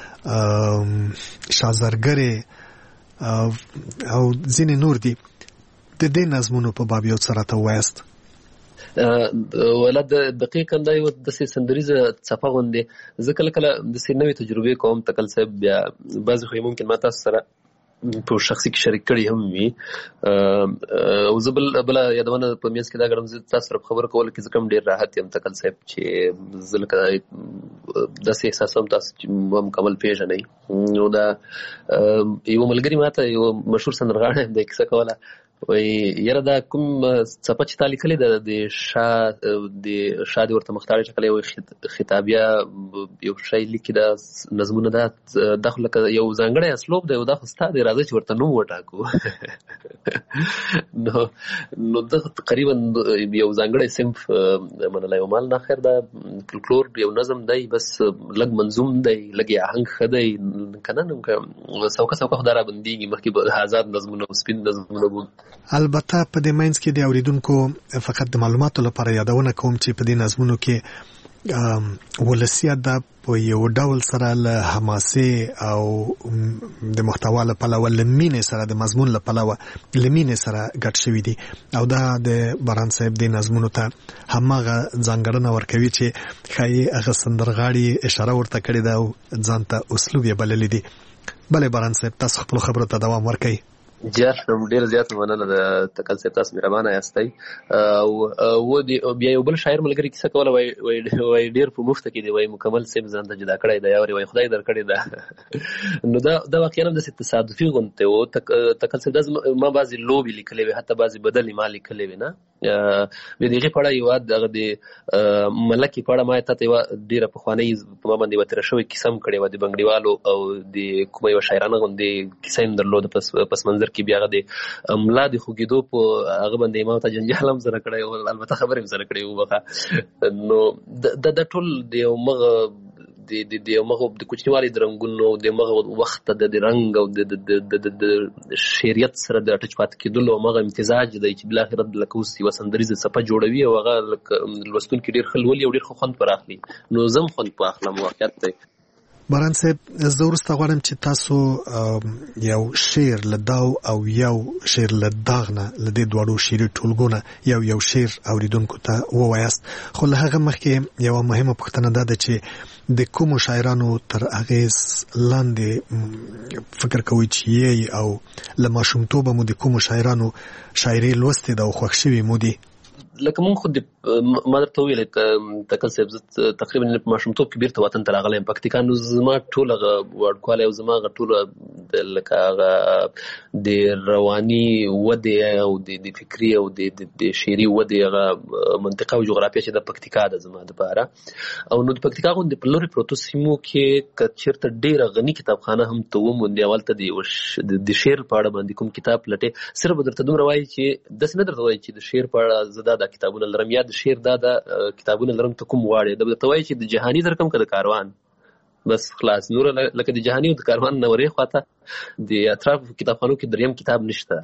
شازرګرې او ځینې نور دي د دې نظمونو په باب یو څه راته ووایاست. ولادت دقیقاً دا یو د سندریزه څپه غوندې زه کله کله د سې نوې تجربې کوم تکل صاحب بیا بعضې خو ممکن ما تاسو سره په شخصي کې شریک کړي هم وي او زه بل بله یادونه په منځ کې دا ګڼم زه تاسو سره خبره کولو کې زه کوم ډېر راحت یم تکل صاحب چې زه لکه داسې احساسوم تاسو چې مکمل پېژنئ نو دا یو ملګري ما ته یو مشهور سندرغاړی دی کیسه کوله وای یاره دا کوم څپه چې تا لیکلې ده د شا د شا دې ورته مختاري شکل یو خطابیه یو شی لیکي دا نظمونه ده دا خو لکه یو ځانګړی اسلوب دی او دا خو ستا دی راځه چې ورته نوم وټاکو نو نو دغه تقریبا یو ځانګړی صنف منلی ومال نه خیر دا فلکلور یو نظم دی بس لږ منظوم دی لږ یې آهنګ ښه دی که نه نو که سوکه سوکه خو دا رابندېږي مخکې به آزاد نظمونه سپین نظمونه بود. البته په دې مینس کې د اوریدونکو فقط د معلوماتو لپاره یادونه کوم چې په دې نظمونو کې ولسي ادب په یو ډول سره له حماسې او د محتوا له پلوه له مینې سره د مضمون له پلوه له مینې سره ګډ شوي دي او دا د باران صاحب د نظمونو ته هماغه ځانګړنه ورکوي چې ښایي هغه سندرغاړي اشاره ورته کړې ده او ځان ته اسلوب یې بللی دي. بلې باران صاحب تاسو خپلو خبرو ته دوام ورکوئ. جار ډېر زیات مننه د تکل صاحب تاسو مهربانه یاستئ او و بیا یو بل شاعر ملګري کیسه کوله وای وای ډېر په مفته کې دی وای مکمل صاحب ځان ته جدا کړی دی وای خدای درکړی ده نو دا دا واقعا هم داسې تصادفي غونډه و تکل صاحب ما بعضې لوبې لیکلې وې حتی بعضې بدلې ما لیکلې وې نه د دغې په اړه یوه دغه د ملکې په اړه ما تا ته یوه ډېره پخوانۍ په ما باندې یوه تېره شوې کیسه هم کړې وه د بنګړیوالو او د کومه یوه شاعرانه غوندې کیسه یې هم درلوده پس منظر کې بیا هغه د ملا د خوږېدو په هغه باندې ما ته جنجال هم سره کړی و البته خبرې هم سره کړې وبخه نو دا ټول د یو مغه د د مغه د کوچنیوالي د رنګونو د مغه وخت د رنګ او د د شعریت سره د ټچ پات کېدلو مغه امتزاج دی چې بالاخره لکه اوس یوه سندریزه څپه جوړوي او هغه لوستونکي ډېر ښه لولي او ډېر ښه خوند پر اخلي نو زه هم خوند په اخلم واقعیت دی. باران صاحب زه وروسته غواړم چې تاسو یو شعر له داو او یو شعر له داغ نه له دې دواړو شعري ټولګو نه یو یو شعر اوریدونکو ته ووایاست خو له هغه مخکې یوه مهمه پوښتنه دا ده چې د کومو شاعرانو تر اغیز لاندې فکر کوئ چې یې او له ماشومتوبه مو د کومو شاعرانو شاعري لوستې ده او خوښ شوي مو دي؟ لکه مونږ خو د ما درته وویل تکل صاحب زه تقریبا په ماشومتوب کې بیرته وطن ته راغلی یم پکتیکا نو زما ټول هغه وړوکوالی او زما هغه ټوله لکه هغه د رواني ودې او د فکري او د شعري ودې هغه منطقه او جغرافیه چې د پکتیکا ده زما دپاره او نو د پکتیکا غوندې په لورې پروتو سیمو کې که چېرته ډېره غني کتابخانه هم ته وموندې اولته د شعر په اړه باندې کوم کتاب پلټې صرف به درته دومره وایي چې داسې نه درته وایي چې د شعر په اړه زه دا کتابونه لرم یا د شعر دا د کتابونه لرم ته کوم غواړې دا به درته وایي چې د جهاني درکم که د کاروان بس خلاص نور لکه د جهاني او د کاروان نه ورې خواته د اطرافو کتابخانو کې دریم کتاب نشته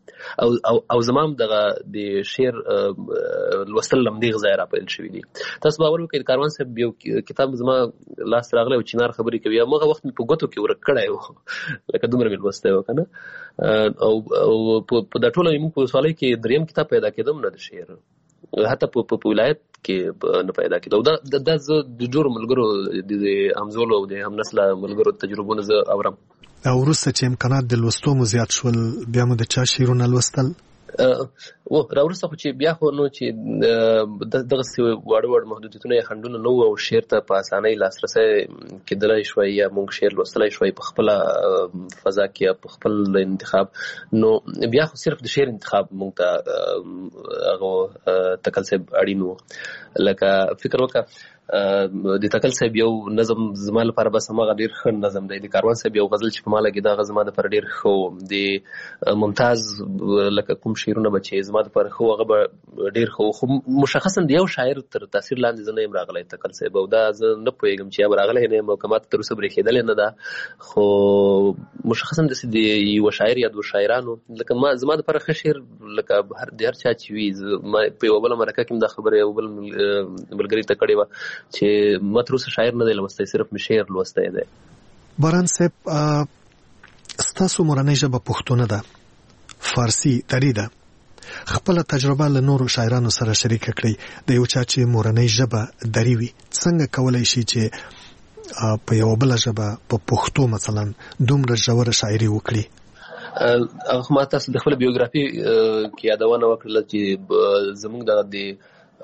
او او او زمام دغه د شعر لوستل لمدي غځای را پیل شوی دي. تاسو باور وکړئ کاروان صاحب یو کتاب زما لاس راغلی او چینار خبرې کوي هغه وخت په ګوتو کې ورک کړی و لکه دومره مې لوستی و کنه او په دا ټوله موږ په سوالۍ کې دریم کتاب پیدا کېدم نه د شعر حتی په ولایت کې نه پیدا کېدو. دا دا زه د جوړو ملګرو د همزولو او د هم نسله ملګرو تجربونه زه اورم. او وروسته چې امکانات د لوستو مو زیات شول بیا مو د چا شعرونه لوستل؟ و راوروسته خو چې بیا خو نو چې دغسې واړه واړه محدودیتونه یا خنډونه نه وو او شعر ته په اسانۍ لاسرسی کېدلی شوی یا موږ شعر لوستلی شوی په خپله فضا کې یا په خپل انتخاب، نو بیا خو صرف د شعر انتخاب موږ ته هغه تکل صاحب اړین و. لکه فکر وکړه د تکل صاحب یو نظم زما لپاره بس هماغه ډېر ښه نظم دی. د کاروان صاحب یو غزل چې په ما لګېده هغه زما دپاره ډېر ښه و. د ممتاز لکه کوم شعرونه به چې زما دپاره ښه و هغه به ډېر ښه و، خو مشخصا د یو شاعر تر تاثیر لاندې زه نه یم راغلی تکل صاحب، او دا زه نه پوهېږم چې یا به راغلی نه یم او که ما ته تر اوسه برېښېدلې نه ده، خو مشخصا داسې د یوه شاعر یا دوه شاعرانو لکه ما زما دپاره ښه شعر لکه د هر چا چې وي. ما په یوه بله مرکه کې هم دا خبره یو بل ملګري ته کړې وه چې ما تر اوسه شاعر نه دی لوستی، صرف مې شعر لوستی دی. باران صاحب ستاسو مورنۍ ژبه پښتو نه ده، فارسي دري ده. خپله تجربه له نورو شاعرانو سره شریکه کړئ. د یو چا چې مورنۍ ژبه دري وي څنګه کولی شي چې په یوه بله ژبه په پښتو مثلا دومره ژوره شاعري وکړي؟ هغه ما تاسو د خپل بیوګرافي کې یادونه وکړله چې زموږ دغه د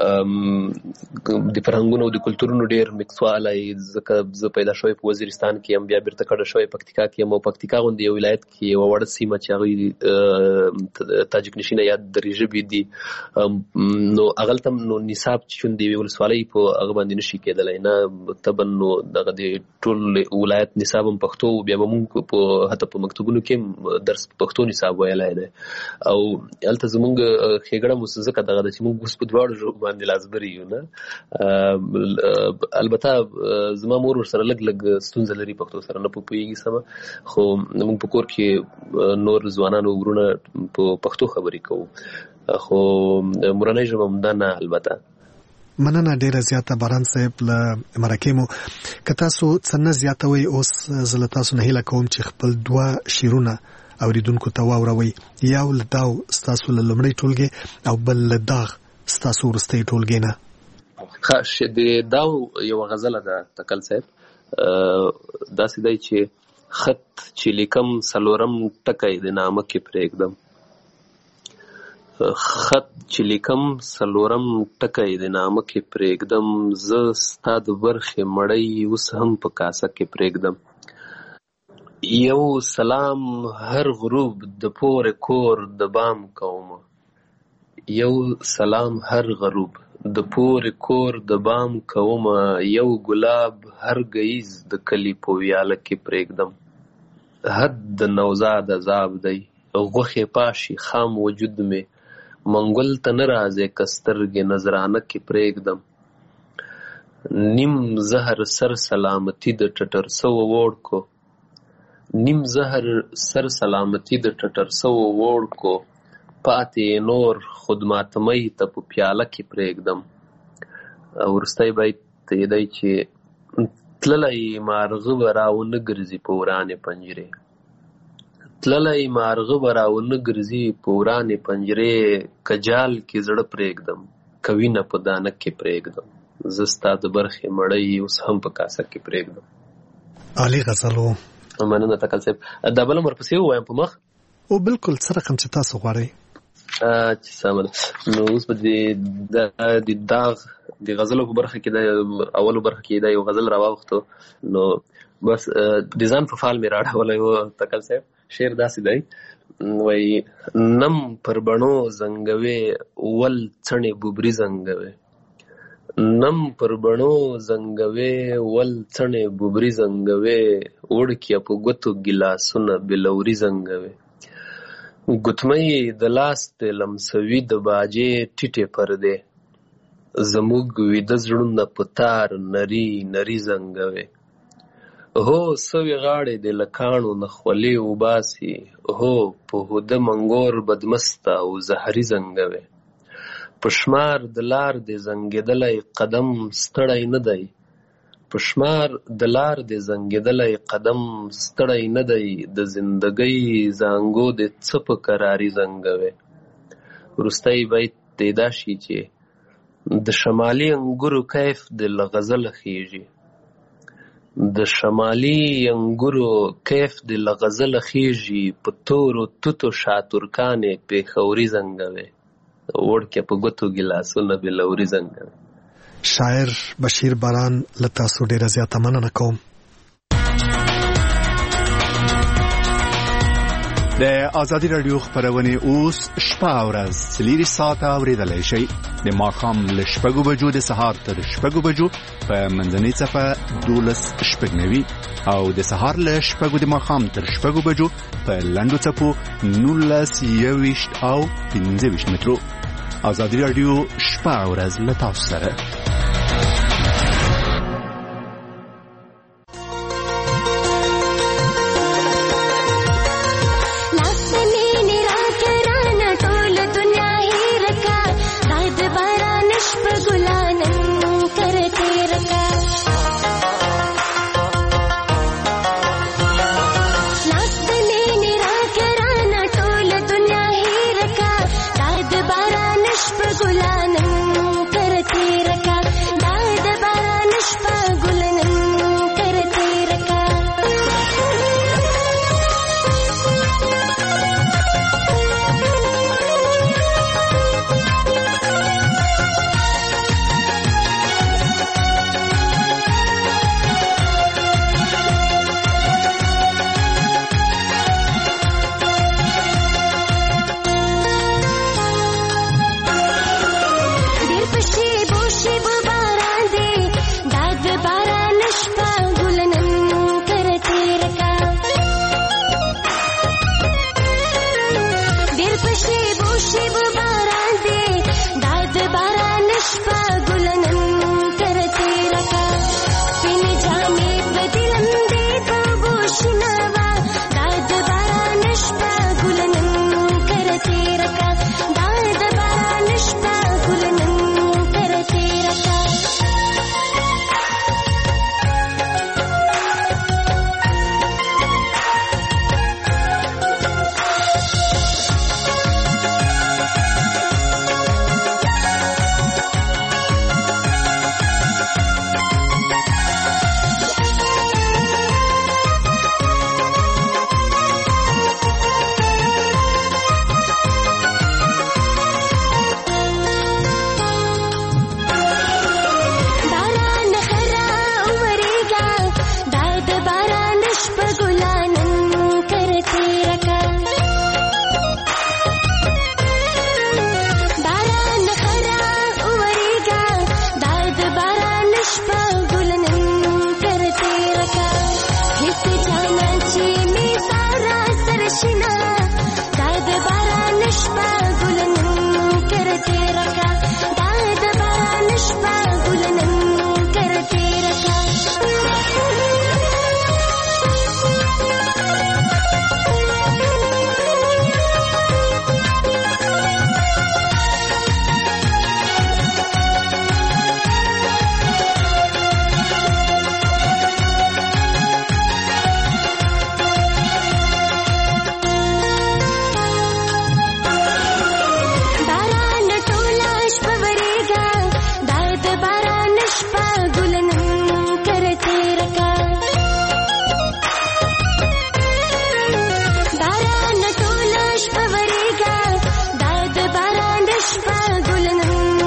د فرهنګونو او د کلتورونو ډېر مکسوالی، ځکه زه پیدا شوی په وزیرستان کې یم، بیا بیرته کډه شوی پکتیکا کې یم، او پکتیکا غوندې یو ولایت کې یوه وړه سیمه چې هغوی تاجک نشینه یا دري ژبې دي، نو هغلته هم نو نصاب چې چون د یوې ولسوالۍ په هغه باندې نشي کېدلی نه طبعا، نو دغه د ټول ولایت نصاب هم پښتو، بیا به مونږ په حتی په مکتوبونو کې درس په پښتو نصاب ویلی دی. او هلته زمونږ ښېګړه مو ځکه دغه ده چې مونږ اوس په دواړو ژبو باندې لازبري یو نه. البته زما مور ورسره لږ لږ ستونزه لري، پښتو سره نه پوهېږي سمه، خو موږ په کور کې نور ځوانان او ورونه په پښتو خبرې کوو، خو مورنۍ ژبه همدا نه. البته مننه ډیره زیاته باران صاحب له مرکې مو. که تاسو څه نه زیاتوئ اوس زه له تاسو نه هیله کوم چې خپل دوه شعرونه اوریدونکو ته واوروئ، یو له داو ستاسو له لومړۍ ټولګې او بل له داغ ستاسو وروستۍ ټولګې نه. ښه، د داو یوه غزله ده تکل صاحب، داسې دی چې خط چې لیکم څلورم ټکی د نامه کې پرېږدم، خط چې لیکم څلورم ټکی د نامه کې پرېږدم، زه ستا د برخې مړی اوس هم په کاسه کې پرېږدم. یو سلام هر غروب د پورې کور د بام کومه، یو سلام هر غروب د پورې کور د بام کومه، یو ګلاب هر ګیز د کلي په ویاله کې پرېږدم. حد د نوزاد عذاب دی، غوښې پاشي خام وجود مې، منګل ته نه راځې که سترګې نظرانه کې پرېږدم. نیم زهر سر سلامتی د ټټر سوه وړکو، نیم زهر سر سلامتی د ټټر سوه وړکو، پاتې نور خودماتمۍ ته په پیاله کې پرېږدم. وروستی بیت یې دی چې تللی مارغه به راونه ګرځي په ورانې پنجرې، تللی مارغه به راونه ګرځي په ورانې پنجرې، که جال کې زړه پرېږدم که وینه په دانه کې پرېږدم، زه ستا د برخې مړی اوس هم په کاسه کې پرېږدم. عالی غزل و. مننه تکل صاحب. دا بله هم ورپسې ووایم په مخ؟ او بلکل څه رقم چې تاسو غواړئ. چې سمه ده، نو اوس به د داغ د غزلو په برخه کې د اولو برخه کې دا یو غزل راواوښتو، نو بس د ځان په فال مې راړولی و تکل صاحب. شعر داسې دی، وایي نم پر بڼو زنګوې ول څڼې بوبري زنګوې، نم پر بڼو زنګوې ول څڼې بوبري زنګوې، وړکیه په ګوتو ګیلاسونه بلوري زنګوې، ګوتمۍ د لاس د لمسوي د باجې ټیټې پردې، زموږ ویده زړونه په تار نري نري زنګوې، هو سوی غاړې د لکاڼو نه خولې وباسي، هو په هوده منګور بدمسته او زهري زنګوي. په شمار د لار د زنګېدلی قدم ستړی نه دی، په شمار د لار د زنګېدلی قدم ستړی نه دی، د زندګۍ زانګو د څه په کراري زنګوي. وروستی بیت دی دا شي چې د شمالي انګورو کیف د له غزله خیږي، د شمالي انګورو کیف د له غزله خیږي، په تورو توتو شاتورکانې پېښوري زنګوي، وړکې په ګوتو ګیلاسونه بېلوري زنګوي. شاعر بشیر باران له تاسو ډېره زیاته مننه کوم. د ازادي راډیو خپرونې اوس شپه او ورځ څلېرویشت ساعته اورېدلی شئ. د ماښام له شپږو بجو د سهار تر شپږو بجو په منځنۍ څپه دولس شپږ نوي او د سهار له شپږو د ماښام تر شپږو بجو په لنډو څپو نولس یوویشت او پنځه ویشت مترو. ازادي راډیو شپه او ورځ له تاسو سره.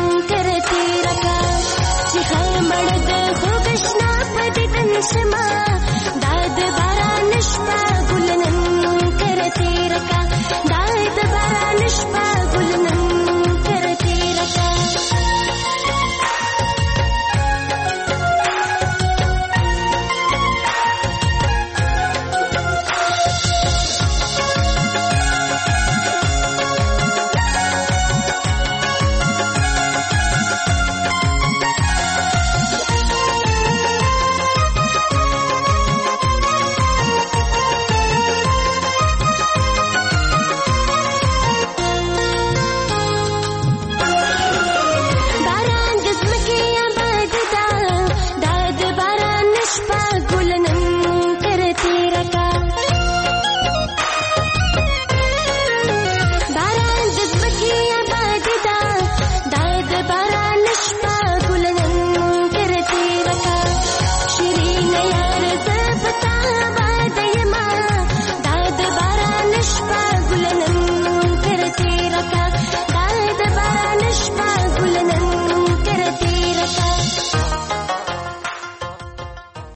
Shema